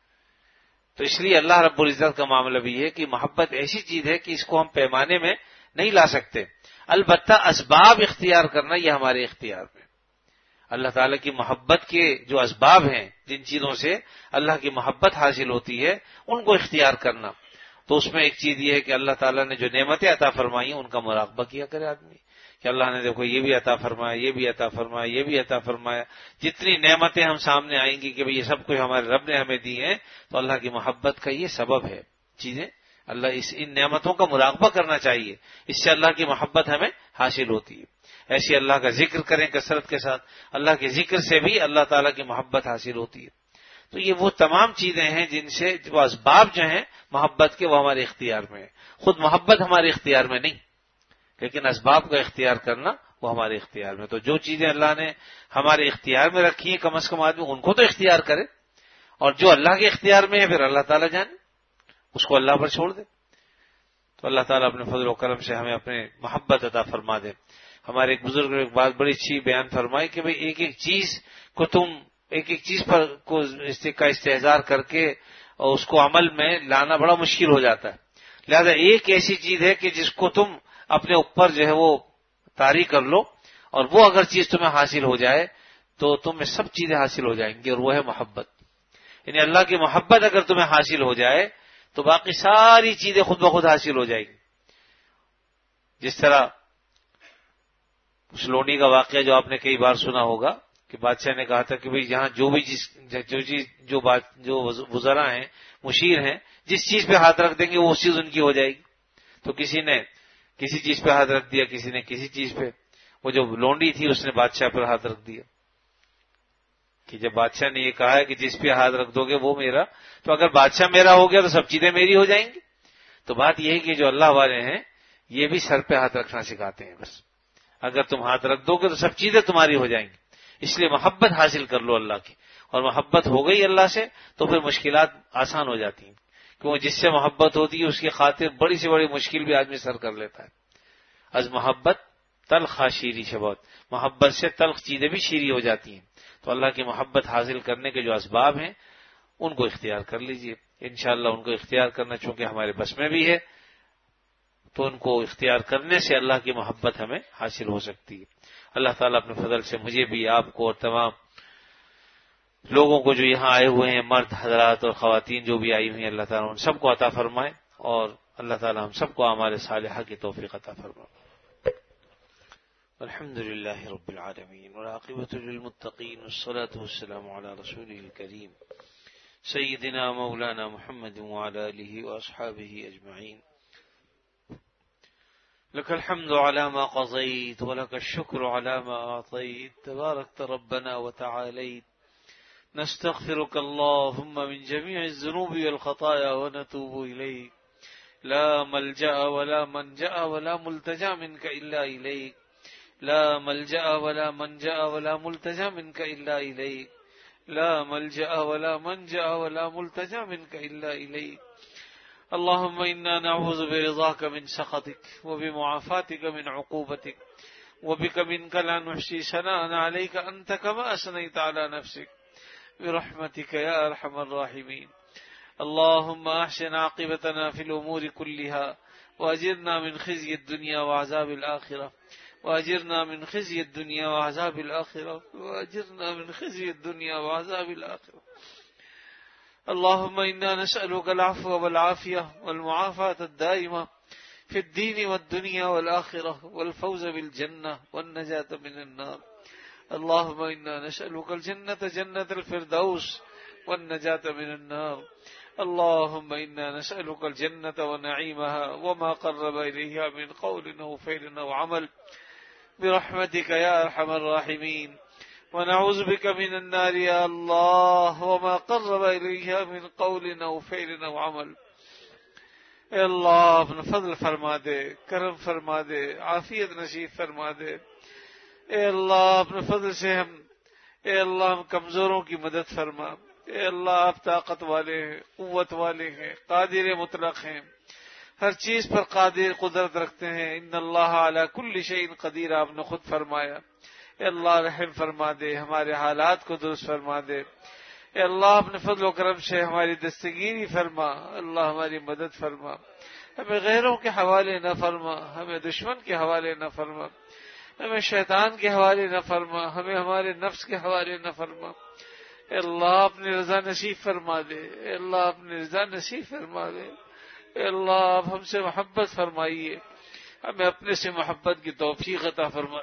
تو اس لیے اللہ رب العزت کا معاملہ بھی ہے کہ محبت ایسی چیز ہے کہ اس کو ہم پیمانے میں نہیں لا سکتے. البتہ اسباب اختیار کرنا یہ ہمارے اختیار میں. اللہ تعالیٰ کی محبت کے جو اسباب ہیں، جن چیزوں سے اللہ کی محبت حاصل ہوتی ہے ان کو اختیار کرنا. تو اس میں ایک چیز یہ ہے کہ اللہ تعالیٰ نے جو نعمتیں عطا فرمائی ہیں ان کا مراقبہ کیا کرے آدمی کہ اللہ نے دیکھو یہ بھی عطا فرمایا، یہ بھی عطا فرمایا، یہ بھی عطا فرمایا. جتنی نعمتیں ہم سامنے آئیں گی کہ یہ سب کچھ ہمارے رب نے ہمیں دی ہیں تو اللہ کی محبت کا یہ سبب ہے چیزیں. اللہ ان نعمتوں کا مراقبہ کرنا چاہیے، اس سے اللہ کی محبت ہمیں حاصل ہوتی ہے. ایسی اللہ کا ذکر کریں کثرت کے ساتھ، اللہ کے ذکر سے بھی اللہ تعالیٰ کی محبت حاصل ہوتی ہے. تو یہ وہ تمام چیزیں ہیں جن سے وہ اسباب جو ہیں محبت کے وہ ہمارے اختیار میں ہیں. خود محبت ہمارے اختیار میں نہیں، لیکن اسباب کا اختیار کرنا وہ ہمارے اختیار میں. تو جو چیزیں اللہ نے ہمارے اختیار میں رکھی ہیں کم از کم آدمی ان کو تو اختیار کرے، اور جو اللہ کے اختیار میں ہے پھر اللہ تعالیٰ جانے، اس کو اللہ پر چھوڑ دے. تو اللہ تعالیٰ اپنے فضل و کرم سے ہمیں اپنے محبت عطا فرما دے. ہمارے ایک بزرگ نے ایک بات بڑی اچھی بیان فرمائی کہ بھئی ایک ایک چیز کو تم ایک ایک چیز پر کو کا استحضار کر کے اور اس کو عمل میں لانا بڑا مشکل ہو جاتا ہے. لہذا ایک ایسی چیز ہے کہ جس کو تم اپنے اوپر جو ہے وہ طاری کر لو، اور وہ اگر چیز تمہیں حاصل ہو جائے تو تمہیں سب چیزیں حاصل ہو جائیں گی، اور وہ ہے محبت. یعنی اللہ کی محبت اگر تمہیں حاصل ہو جائے تو باقی ساری چیزیں خود بخود حاصل ہو جائیں گی. جس طرح اس لونڈی کا واقعہ جو آپ نے کئی بار سنا ہوگا کہ بادشاہ نے کہا تھا کہ بھئی یہاں جو وزراء ہیں، مشیر ہیں، جس چیز پہ ہاتھ رکھ دیں گے وہ چیز ان کی ہو جائے گی. تو کسی نے کسی چیز پہ ہاتھ رکھ دیا، کسی نے کسی چیز پہ. وہ جو لونڈی تھی اس نے بادشاہ پر ہاتھ رکھ دیا کہ جب بادشاہ نے یہ کہا ہے کہ جس پہ ہاتھ رکھ دو گے وہ میرا، تو اگر بادشاہ میرا ہو گیا تو سب چیزیں میری ہو جائیں گی. تو بات یہ ہے کہ جو اللہ والے ہیں یہ بھی سر پہ ہاتھ رکھنا سکھاتے ہیں. بس اگر تم ہاتھ رکھ دو گے تو سب چیزیں تمہاری ہو جائیں گی. اس لیے محبت حاصل کر لو اللہ کی، اور محبت ہو گئی اللہ سے تو پھر مشکلات آسان ہو جاتی ہیں، کیونکہ جس سے محبت ہوتی ہے اس کی خاطر بڑی سے بڑی مشکل بھی آدمی سر کر لیتا ہے. از محبت تلخ شیری شبوت، محبت سے تلخ چیزیں بھی شیریں ہو جاتی ہیں. تو اللہ کی محبت حاصل کرنے کے جو اسباب ہیں ان کو اختیار کر لیجئے. انشاءاللہ ان کو اختیار کرنا چونکہ ہمارے بس میں بھی ہے تو ان کو اختیار کرنے سے اللہ کی محبت ہمیں حاصل ہو سکتی ہے. اللہ تعالیٰ اپنے فضل سے مجھے بھی، آپ کو اور تمام لوگوں کو جو یہاں آئے ہوئے ہیں، مرد حضرات اور خواتین جو بھی آئی ہوئی ہیں، اللہ تعالیٰ ان سب کو عطا فرمائے، اور اللہ تعالیٰ ہم سب کو اعمال صالحہ کی توفیق عطا فرمائے. الحمد للہ رب العالمین والعاقبۃ للمتقین والصلاة والسلام علی رسوله الکریم سیدنا مولانا محمد وعلى آلہ واصحابہ اجمعین. لك الحمد على ما قضيت ولك الشكر على ما أعطيت، تباركت ربنا وتعاليت. نستغفرك اللهم من جميع الذنوب والخطايا ونتوب إليك. لا ملجأ ولا منجأ ولا ملتجأ منك إلا إليك. لا ملجأ ولا منجأ ولا ملتجأ منك إلا إليك. لا ملجأ ولا منجأ ولا ملتجأ منك إلا إليك. اللهم إنا نعوذ برضاك من سخطك وبمعافاتك من عقوبتك وبك منك لا نحصي ثناء عليك أنت كما أثنيت على نفسك برحمتك يا أرحم الراحمين. اللهم أحسن عاقبتنا في الأمور كلها وأجرنا من خزي الدنيا وعذاب الآخرة وأجرنا من خزي الدنيا وعذاب الآخرة وأجرنا من خزي الدنيا وعذاب الآخرة. اللهم إنا نسألك العفو والعافية والمعافاة الدائمة في الدين والدنيا والآخرة والفوز بالجنة والنجاة من النار. اللهم إنا نسألك الجنة جنة الفردوس والنجاة من النار. اللهم إنا نسألك الجنة ونعيمها وما قرب إليها من قول أو فعل أو عمل برحمتك يا أرحم الراحمين. ونعوذ بك من النار يا الله وما قرب إليها من قول أو فعل أو عمل. اے اللہ اپنا فضل فرما دے، کرم فرما دے، عافیت نصیب فرما دے. اے اللہ اپنے فضل سے اے اللہ ہم کمزوروں کی مدد فرما. اے اللہ آپ طاقت والے ہیں، قوت والے ہیں، قادر مطلق ہیں، ہر چیز پر قادر قدرت رکھتے ہیں. ان اللہ علی کل شیء قدیر آپ نے خود فرمایا. اے اللہ رحم فرما دے، ہمارے حالات کو درست فرما دے. اے اللہ اپنے فضل و کرم سے ہماری دستگیری فرما. اللہ ہماری مدد فرما، ہمیں غیروں کے حوالے نہ فرما، ہمیں دشمن کے حوالے نہ فرما، ہمیں شیطان کے حوالے نہ فرما، ہمیں ہمارے نفس کے حوالے نہ فرما. اے اللہ اپنی رضا نصیب فرما دے. اے اللہ اپنی رضا نصیب فرما دے. اے اللہ آپ ہم سے محبت فرمائیے، ہمیں اپنے سے محبت کی توفیق عطا فرما.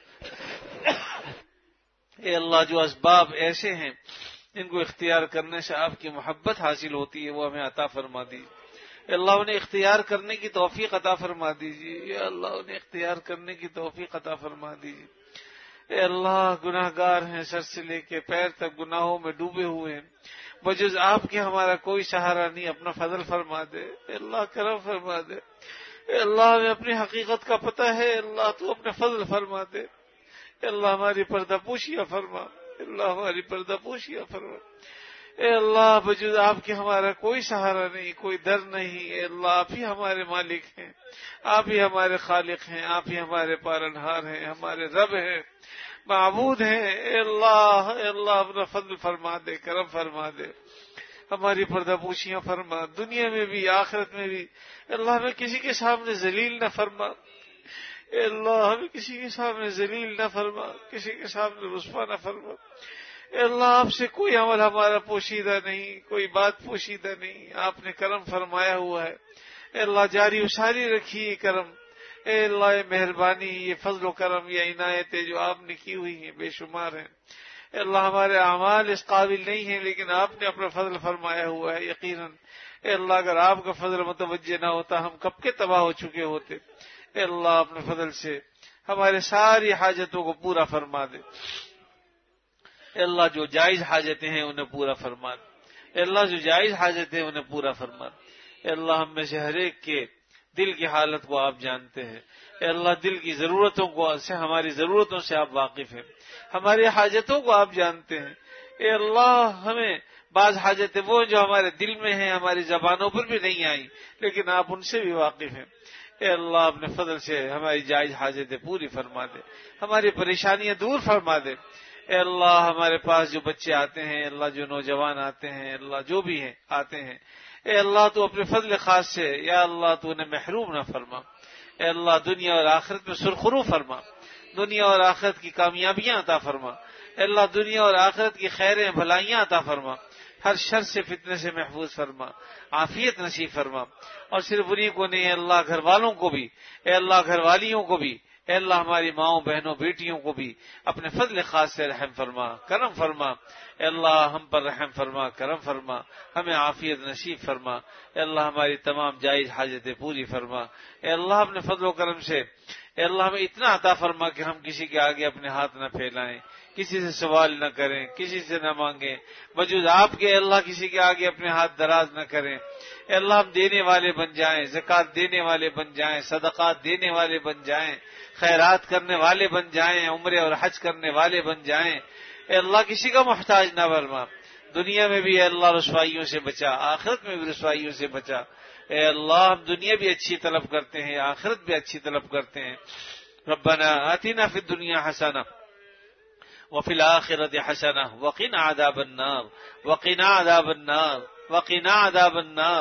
اے اللہ جو اسباب ایسے ہیں جن کو اختیار کرنے سے آپ کی محبت حاصل ہوتی ہے وہ ہمیں عطا فرما دیجیے. اے اللہ انہیں اختیار کرنے کی توفیق عطا فرما دیجیے. اے اللہ انہیں اختیار کرنے کی توفیق عطا فرما دیجیے. اے اللہ گناہ گار ہیں، سر سے لے کے پیر تک گناہوں میں ڈوبے ہوئے ہیں، بجز آپ کے ہمارا کوئی سہارا نہیں. اپنا فضل فرما دے. اے اللہ کرم فرما دے. اے اللہ ہمیں اپنی حقیقت کا پتہ ہے. اے اللہ تو اپنے فضل فرما دے. اے اللہ ہماری پردہ پوشیاں فرما. اے اللہ ہماری پردہ پوشیاں فرما. اے اللہ بجز آپ کے ہمارا کوئی سہارا نہیں، کوئی در نہیں. اے اللہ آپ ہی ہمارے مالک ہیں، آپ ہی ہمارے خالق ہیں، آپ ہی ہمارے پالنہار ہیں، ہمارے رب ہیں، معبود ہیں. اے اللہ اپنا فضل فرما دے، کرم فرما دے، ہماری پردہ پوشیاں فرما، دنیا میں بھی آخرت میں بھی. اے اللہ ہمیں کسی کے سامنے ذلیل نہ فرما. اے اللہ ہمیں کسی کے سامنے ذلیل نہ فرما، کسی کے سامنے رسوا نہ فرما. اے اللہ آپ سے کوئی عمل ہمارا پوشیدہ نہیں، کوئی بات پوشیدہ نہیں. آپ نے کرم فرمایا ہوا ہے. اے اللہ جاری و ساری رکھیے کرم. اے اللہ یہ مہربانی، یہ فضل و کرم، یہ عنایتیں جو آپ نے کی ہوئی ہیں بے شمار ہیں. اے اللہ ہمارے اعمال اس قابل نہیں ہیں لیکن آپ نے اپنا فضل فرمایا ہوا ہے یقیناً. اے اللہ اگر آپ کا فضل متوجہ نہ ہوتا ہم کب کے تباہ ہو چکے ہوتے. اے اللہ اپنے فضل سے ہمارے ساری حاجتوں کو پورا فرما دے. اے اللہ جو جائز حاجتیں ہیں انہیں پورا فرما دے. اے اللہ جو جائز حاجتیں ہیں انہیں پورا فرما دے. اے اللہ ہم میں سے ہر ایک کے دل کی حالت کو آپ جانتے ہیں. اے اللہ دل کی ضرورتوں کو سے، ہماری ضرورتوں سے آپ واقف ہیں، ہماری حاجتوں کو آپ جانتے ہیں. اے اللہ ہمیں بعض حاجتیں وہ جو ہمارے دل میں ہیں، ہماری زبانوں پر بھی نہیں آئی لیکن آپ ان سے بھی واقف ہیں. اے اللہ اپنے فضل سے ہماری جائز حاجتیں پوری فرما دے، ہماری پریشانیاں دور فرما دے. اے اللہ ہمارے پاس جو بچے آتے ہیں، اللہ جو نوجوان آتے ہیں، اللہ جو بھی ہیں آتے ہیں، اے اللہ تو اپنے فضل خاص سے یا اللہ تو انہیں محروم نہ فرما. اے اللہ دنیا اور آخرت میں سرخرو فرما، دنیا اور آخرت کی کامیابیاں عطا فرما. اے اللہ دنیا اور آخرت کی خیریں بھلائیاں عطا فرما، ہر شر سے فتنے سے محفوظ فرما، عافیت نصیب فرما. اور صرف انہیں کو نہیں، اے اللہ گھر والوں کو بھی، اے اللہ گھر والیوں کو بھی، اے اللہ ہماری ماؤں بہنوں بیٹیوں کو بھی اپنے فضل خاص سے رحم فرما، کرم فرما. اے اللہ ہم پر رحم فرما، کرم فرما، ہمیں عافیت نصیب فرما. اے اللہ ہماری تمام جائز حاجتیں پوری فرما. اے اللہ اپنے فضل و کرم سے اے اللہ ہمیں اتنا عطا فرما کہ ہم کسی کے آگے اپنے ہاتھ نہ پھیلائیں، کسی سے سوال نہ کریں، کسی سے نہ مانگیں وجود آپ کے. اے اللہ کسی کے آگے اپنے ہاتھ دراز نہ کریں. اے اللہ ہم دینے والے بن جائیں، زکوٰۃ دینے والے بن جائیں، صدقات دینے والے بن جائیں، خیرات کرنے والے بن جائیں، عمرے اور حج کرنے والے بن جائیں. اے اللہ کسی کا محتاج نہ فرما. دنیا میں بھی اے اللہ رسوائیوں سے بچا، آخرت میں بھی رسوائیوں سے بچا. اے اللہ ہم دنیا بھی اچھی طلب کرتے ہیں، آخرت بھی اچھی طلب کرتے ہیں. ربنا آتنا فی الدنیا حسنہ وفی الآخرۃ حسنہ وقنا عذاب النار وقنا عذاب النار وقنا عذاب النار.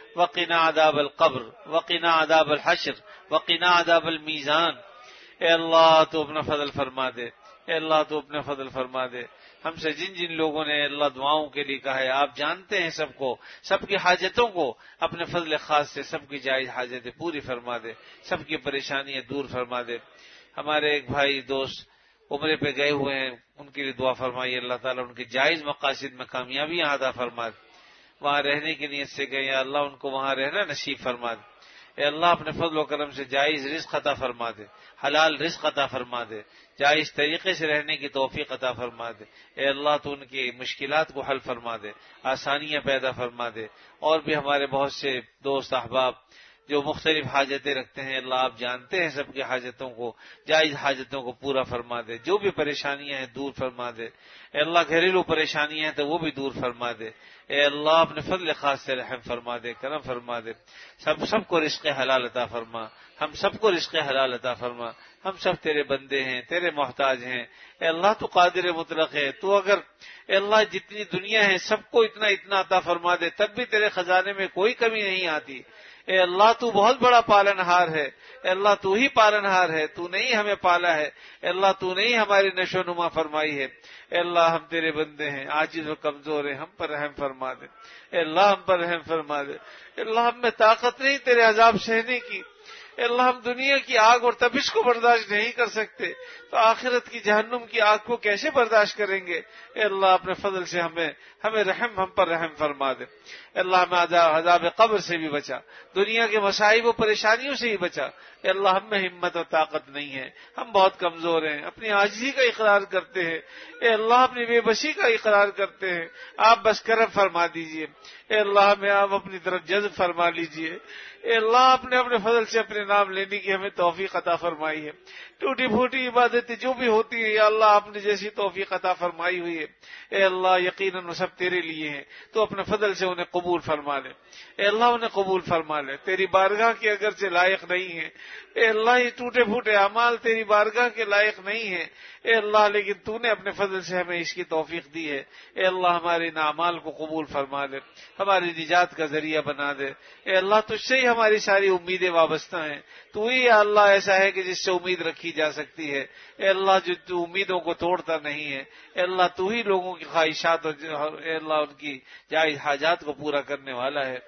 وقنا عذاب القبر وقنا عذاب الحشر وقنا عذاب المیزان۔ اے اللہ تو اپنا فضل فرما دے، اے اللہ تو اپنا فضل فرما دے۔ ہم سے جن جن لوگوں نے اللہ دعاؤں کے لیے کہا ہے، آپ جانتے ہیں سب کو، سب کی حاجتوں کو اپنے فضل خاص سے سب کی جائز حاجتیں پوری فرما دے، سب کی پریشانیاں دور فرما دے۔ ہمارے ایک بھائی دوست عمرے پہ گئے ہوئے ہیں، ان کے لیے دعا فرمائیے، اللہ تعالیٰ ان کے جائز مقاصد میں کامیابیاں عطا فرما دے۔ وہاں رہنے کی نیت سے گئے، یا اللہ ان کو وہاں رہنا نصیب فرما دے۔ اے اللہ اپنے فضل و کرم سے جائز رزق عطا فرما دے، حلال رزق عطا فرما دے، جائز طریقے سے رہنے کی توفیق عطا فرما دے۔ اے اللہ تو ان کی مشکلات کو حل فرما دے، آسانیاں پیدا فرما دے۔ اور بھی ہمارے بہت سے دوست احباب جو مختلف حاجتیں رکھتے ہیں، اللہ آپ جانتے ہیں سب کی حاجتوں کو، جائز حاجتوں کو پورا فرما دے۔ جو بھی پریشانیاں ہیں دور فرما دے۔ اے اللہ گھریلو پریشانیاں ہیں تو وہ بھی دور فرما دے۔ اے اللہ اپنے فضل خاص سے رحم فرما دے، کرم فرما دے۔ سب کو رزق حلال عطا فرما، ہم سب کو رزق حلال عطا فرما۔ ہم سب تیرے بندے ہیں، تیرے محتاج ہیں۔ اے اللہ تو قادر مطلق ہے، تو اگر اے اللہ جتنی دنیا ہے سب کو اتنا اتنا عطا فرما دے، تب بھی تیرے خزانے میں کوئی کمی نہیں آتی۔ اے اللہ تو بہت بڑا پالن ہار ہے، اے اللہ تو ہی پالن ہار ہے، تو نے ہی ہمیں پالا ہے، اے اللہ تو نے ہی ہماری نشو نما فرمائی ہے۔ اے اللہ ہم تیرے بندے ہیں، عاجز و کمزور ہیں، ہم پر رحم فرما دے۔ اے اللہ ہم پر رحم فرما دے۔ اے اللہ ہم میں طاقت نہیں تیرے عذاب سہنے کی۔ اے اللہ ہم دنیا کی آگ اور تپش کو برداشت نہیں کر سکتے، تو آخرت کی جہنم کی آگ کو کیسے برداشت کریں گے؟ اے اللہ اپنے فضل سے ہمیں رحم، ہم پر رحم فرما دے۔ اے اللہ ہمیں عذاب قبر سے بھی بچا، دنیا کے مصائب و پریشانیوں سے ہی بچا۔ اے اللہ ہم میں ہمت و طاقت نہیں ہے، ہم بہت کمزور ہیں، اپنی عاجزی کا اقرار کرتے ہیں۔ اے اللہ اپنی بے بسی کا اقرار کرتے ہیں، آپ بس کرم فرما دیجئے۔ اے اللہ ہمیں آپ اپنی طرف جذب فرما لیجئے۔ اے اللہ اپنے فضل سے اپنے نام لینے کی ہمیں توفیق عطا فرمائی ہے۔ ٹوٹی پھوٹی عبادتیں جو بھی ہوتی ہیں، یا اللہ آپ نے جیسی توفیق عطا فرمائی ہوئی ہے، اے اللہ یقیناً وہ سب تیرے لیے ہیں، تو اپنے فضل سے انہیں قبول فرما لے۔ اے اللہ انہیں قبول فرما لے، تیری بارگاہ کے اگرچہ لائق نہیں ہے، اے اللہ یہ ٹوٹے پھوٹے اعمال تیری بارگاہ کے لائق نہیں ہیں، اے اللہ لیکن تو نے اپنے فضل سے ہمیں اس کی توفیق دی ہے۔ اے اللہ ہمارے ان اعمال کو قبول فرما لے، ہماری نجات کا ذریعہ بنا دے۔ اے اللہ تجھ سے ہی ہماری ساری امیدیں وابستہ ہیں، تو ہی یا اللہ ایسا ہے کہ جس سے امید رکھی جا سکتی ہے۔ اے اللہ جو تو امیدوں کو توڑتا نہیں ہے، اے اللہ تو ہی لوگوں کی خواہشات اور اے اللہ ان کی جائز حاجات کو پورا کرنے والا ہے۔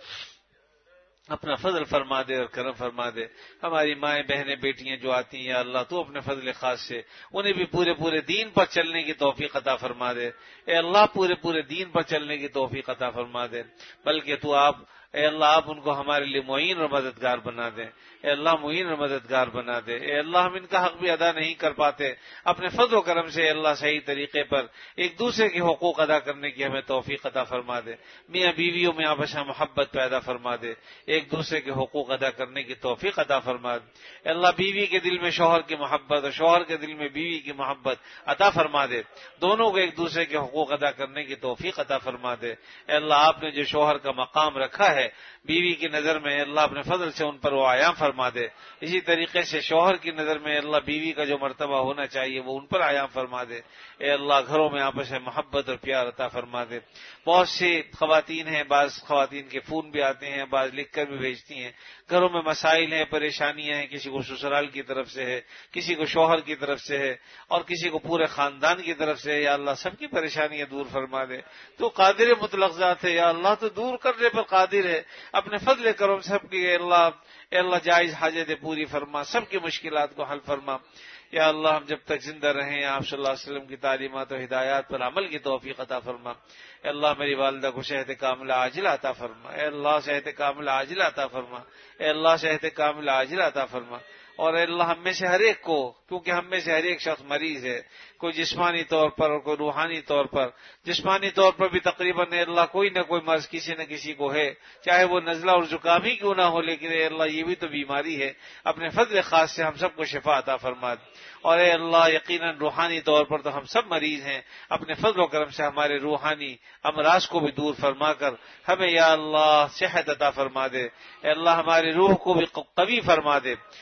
اپنا فضل فرما دے اور کرم فرما دے۔ ہماری مائیں بہنیں بیٹیاں جو آتی ہیں، یا اللہ تو اپنے فضل خاص سے انہیں بھی پورے دین پر چلنے کی توفیق عطا فرما دے۔ اے اللہ پورے دین پر چلنے کی توفیق عطا فرما دے، بلکہ تو اے اللہ آپ ان کو ہمارے لیے معین اور مددگار بنا دیں۔ اے اللہ معین اور مددگار بنا دے۔ اے اللہ ہم ان کا حق بھی ادا نہیں کر پاتے، اپنے فضل و کرم سے اے اللہ صحیح طریقے پر ایک دوسرے کے حقوق ادا کرنے کی ہمیں توفیق عطا فرما دے۔ میاں بیویوں میں آپس میں محبت پیدا فرما دے، ایک دوسرے کے حقوق ادا کرنے کی توفیق عطا فرما دے۔ اے اللہ بیوی کے دل میں شوہر کی محبت اور شوہر کے دل میں بیوی کی محبت عطا فرما دے، دونوں کو ایک دوسرے کے حقوق ادا کرنے کی توفیق عطا فرما دے۔ اے اللہ آپ نے جو شوہر کا مقام رکھا ہے بیوی کی نظر میں، اللہ اپنے فضل سے ان پر وہ عیاں فرما دے، اسی طریقے سے شوہر کی نظر میں اللہ بیوی کا جو مرتبہ ہونا چاہیے وہ ان پر عیاں فرما دے۔ اے اللہ گھروں میں آپس میں محبت اور پیار عطا فرما دے۔ بہت سی خواتین ہیں، بعض خواتین کے فون بھی آتے ہیں، بعض لکھ کر بھی بھیجتی ہیں، گھروں میں مسائل ہیں، پریشانیاں ہیں، کسی کو سسرال کی طرف سے ہے، کسی کو شوہر کی طرف سے ہے، اور کسی کو پورے خاندان کی طرف سے ہے۔ یا اللہ سب کی پریشانیاں دور فرما دے، تو قادر مطلق ذات ہے، یا اللہ تو دور کرنے پر قادر ہے۔ اپنے فضل کرم سب کی اے اللہ جائز حاجتیں پوری فرما، سب کی مشکلات کو حل فرما۔ یا اللہ ہم جب تک زندہ رہیں آپ صلی اللہ علیہ وسلم کی تعلیمات و ہدایات پر عمل کی توفیق عطا فرما۔ اے اللہ میری والدہ کو صحت کاملہ عاجلہ عطا فرما، اے اللہ صحت کاملہ عاجلہ عطا فرما، اے اللہ صحت کاملہ عاجلہ عطا فرما۔ اور اے اللہ ہم میں سے ہر ایک کو، کیونکہ ہم میں سے ہر ایک شخص مریض ہے، کوئی جسمانی طور پر اور کوئی روحانی طور پر۔ جسمانی طور پر بھی تقریباً اے اللہ کوئی نہ کوئی مرض کسی نہ کسی کو ہے، چاہے وہ نزلہ اور زکام ہی کیوں نہ ہو، لیکن اے اللہ یہ بھی تو بیماری ہے، اپنے فضل خاص سے ہم سب کو شفا عطا فرما۔ اور اے اللہ یقیناً روحانی طور پر تو ہم سب مریض ہیں، اپنے فضل و کرم سے ہمارے روحانی امراض کو بھی دور فرما کر ہمیں یا اللہ صحت عطا فرما دے۔ اے اللہ ہماری روح کو بھی قوی فرما دے، اے اللہ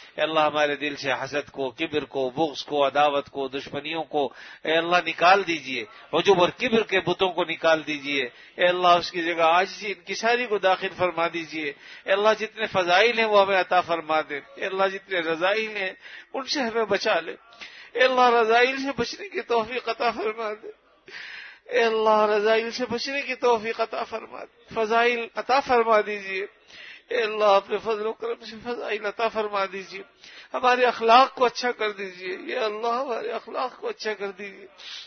ہمارے دل سے حسد کو، کبر کو، بغض کو، عداوت کو، دشمنیوں کو اے اللہ نکال دیجئے، عجب اور کبر کے بتوں کو نکال دیجئے اے اللہ، اس کی جگہ عاجزی انکساری کو داخل فرما دیجئے اے اللہ، جتنے فضائل ہیں وہ ہمیں عطا فرما دے اے اللہ، جتنے رذائل ہیں ان سے ہمیں بچا لے اے اللہ، رذائل سے بچنے کی توفیق عطا فرما دے اے اللہ، رذائل سے بچنے کی توفیق عطا فرما دے، فضائل عطا فرما دیجئے اے اللہ، اپنے فضل و کرم سے فضائل عطا فرما دیجئے، ہمارے اخلاق کو اچھا کر دیجئے یا اللہ، ہمارے اخلاق کو اچھا کر دیجئے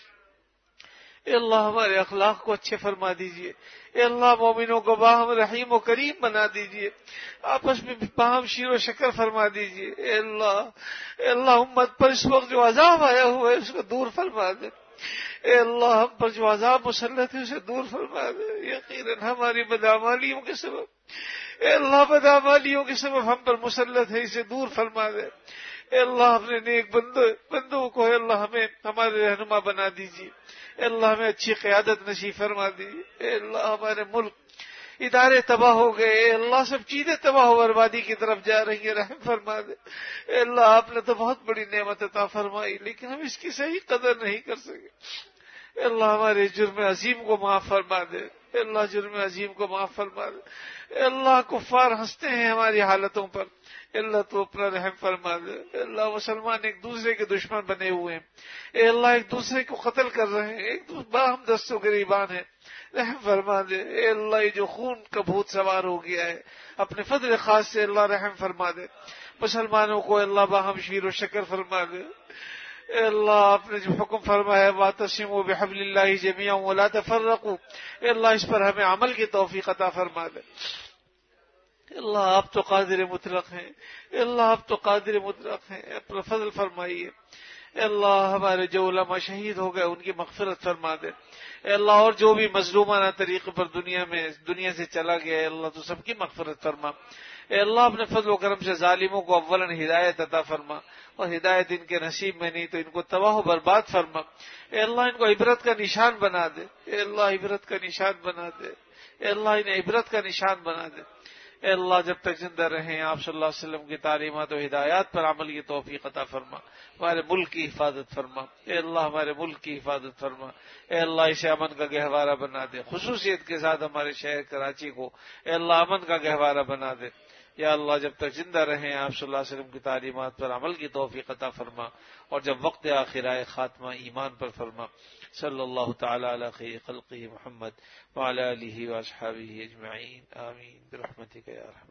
اے اللہ، ہمارے اخلاق کو اچھے فرما دیجئے اے اللہ، مومنوں کو باہم رحیم و کریم بنا دیجئے، آپس میں باہم شیر و شکر فرما دیجئے اے اللہ، امت پر اس وقت جو عذاب آیا ہوا ہے اس کو دور فرما دے اے اللہ، ہم پر جو عذاب مسلط ہے اسے دور فرما دے، یقیناً ہماری بدعمالیوں کے سبب اے اللہ، بدعمالیوں کے سبب ہم پر مسلط ہے، اسے دور فرما دے اے اللہ، اپنے نیک بندوں کو اے اللہ ہمیں ہمارے رہنما بنا دیجیے اے اللہ، ہمیں اچھی قیادت نصیب فرما دیجیے اے اللہ، ہمارے ملک ادارے تباہ ہو گئے اے اللہ، سب چیزیں تباہ و بربادی کی طرف جا رہی ہیں، رحم فرما دے اے اللہ، آپ نے تو بہت بڑی نعمت عطا فرمائی لیکن ہم اس کی صحیح قدر نہیں کر سکے اے اللہ، ہمارے جرم عظیم کو معاف فرما دے اے اللہ، جرم عظیم کو معاف فرما دے اے اللہ، کفار ہنستے ہیں ہماری حالتوں پر اے اللہ، تو اپنا رحم فرما دے اے اللہ، مسلمان ایک دوسرے کے دشمن بنے ہوئے ہیں اے اللہ، ایک دوسرے کو قتل کر رہے ہیں، ایک دوسرے باہم دست و گریبان ہیں، رحم فرما دے اے اللہ، یہ جو خون کا بھوت سوار ہو گیا ہے اپنے فضل خاص سے اللہ رحم فرما دے، مسلمانوں کو اللہ باہم شیر و شکر فرما دے اے اللہ، آپ نے جو حکم فرمایا ہے وَاعْتَصِمُوا بِحَبْلِ اللَّهِ جَمِيعًا وَلَا تَفَرَّقُوا، اے اللہ اس پر ہمیں عمل کی توفیق عطا فرما دے اے اللہ، آپ تو قادر مطلق ہیں اے اللہ، آپ تو قادر مطلق ہیں، اپنا فضل فرمائیے اے اللہ، ہمارے جو علماء شہید ہو گئے ان کی مغفرت فرما دے اے اللہ، اور جو بھی مظلومانہ طریقے پر دنیا سے چلا گیا اے اللہ، تو سب کی مغفرت فرما اے اللہ، اپنے فضل و کرم سے ظالموں کو اولاً ہدایت عطا فرما، اور ہدایت ان کے نصیب میں نہیں تو ان کو تباہ و برباد فرما اے اللہ، ان کو عبرت کا نشان بنا دے اے اللہ، عبرت کا نشان بنا دے اے اللہ، انہیں عبرت کا نشان بنا دے اے اللہ، جب تک زندہ رہیں آپ صلی اللہ علیہ وسلم کی تعلیمات و ہدایات پر عمل کی توفیق عطا فرما، ہمارے ملک کی حفاظت فرما اے اللہ، ہمارے ملک کی حفاظت فرما اے اللہ، اسے امن کا گہوارہ بنا دے، خصوصیت کے ساتھ ہمارے شہر کراچی کو اے اللہ امن کا گہوارہ بنا دے یا اللہ، جب تک زندہ رہیں آپ صلی اللہ علیہ وسلم کی تعلیمات پر عمل کی توفیق عطا فرما، اور جب وقت آخر آئے خاتمہ ایمان پر فرما، صلی اللہ تعالی علی خیر خلقہ محمد وعلی آلہ واصحابہ اجمعین، آمین برحمتک یا ارحم